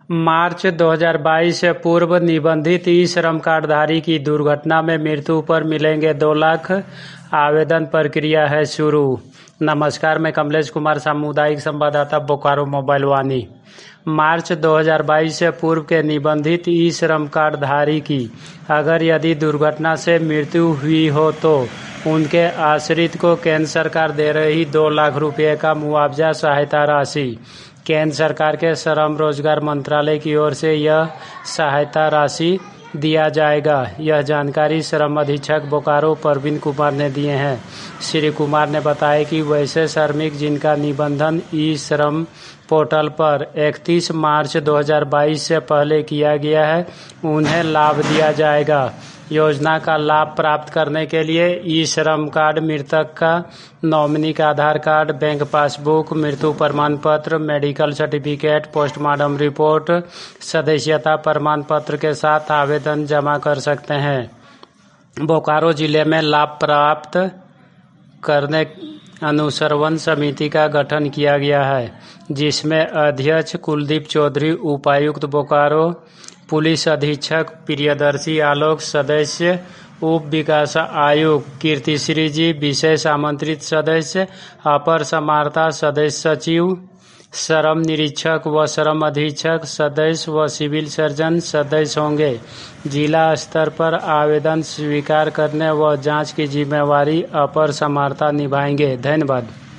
मार्च 2022 से पूर्व निबंधित ई श्रम कार्डधारी की दुर्घटना में मृत्यु पर मिलेंगे 2 लाख। आवेदन प्रक्रिया है शुरू। नमस्कार, मैं कमलेश कुमार, सामुदायिक संवाददाता, बोकारो मोबाइल वाणी। मार्च 2022 से पूर्व के निबंधित ई श्रम कार्डधारी की अगर यदि दुर्घटना से मृत्यु हुई हो तो उनके आश्रित को केंद्र सरकार दे रही 2 लाख रुपए का मुआवजा सहायता राशि। केंद्र सरकार के श्रम रोजगार मंत्रालय की ओर से यह सहायता राशि दिया जाएगा। यह जानकारी श्रम अधीक्षक बोकारो परवीन कुमार ने दिए हैं। श्री कुमार ने बताया कि वैसे श्रमिक जिनका निबंधन ई श्रम पोर्टल पर 31 मार्च 2022 से पहले किया गया है, उन्हें लाभ दिया जाएगा। योजना का लाभ प्राप्त करने के लिए ई श्रम कार्ड, मृतक का नॉमिनी का आधार कार्ड, बैंक पासबुक, मृत्यु प्रमाण पत्र, मेडिकल सर्टिफिकेट, पोस्टमार्टम रिपोर्ट, सदस्यता प्रमाण पत्र के साथ आवेदन जमा कर सकते हैं। बोकारो जिले में लाभ प्राप्त करने अनुश्रवण समिति का गठन किया गया है, जिसमें अध्यक्ष कुलदीप चौधरी, उपायुक्त बोकारो, पुलिस अधीक्षक प्रियदर्शी आलोक, सदस्य उप विकास आयुक्त कीर्तिश्री जी, विशेष आमंत्रित सदस्य अपर समाहर्ता, सदस्य सचिव, श्रम निरीक्षक व श्रम अधीक्षक, सदस्य व सिविल सर्जन सदस्य होंगे। जिला स्तर पर आवेदन स्वीकार करने व जांच की जिम्मेवारी अपर समाहर्ता निभाएंगे। धन्यवाद।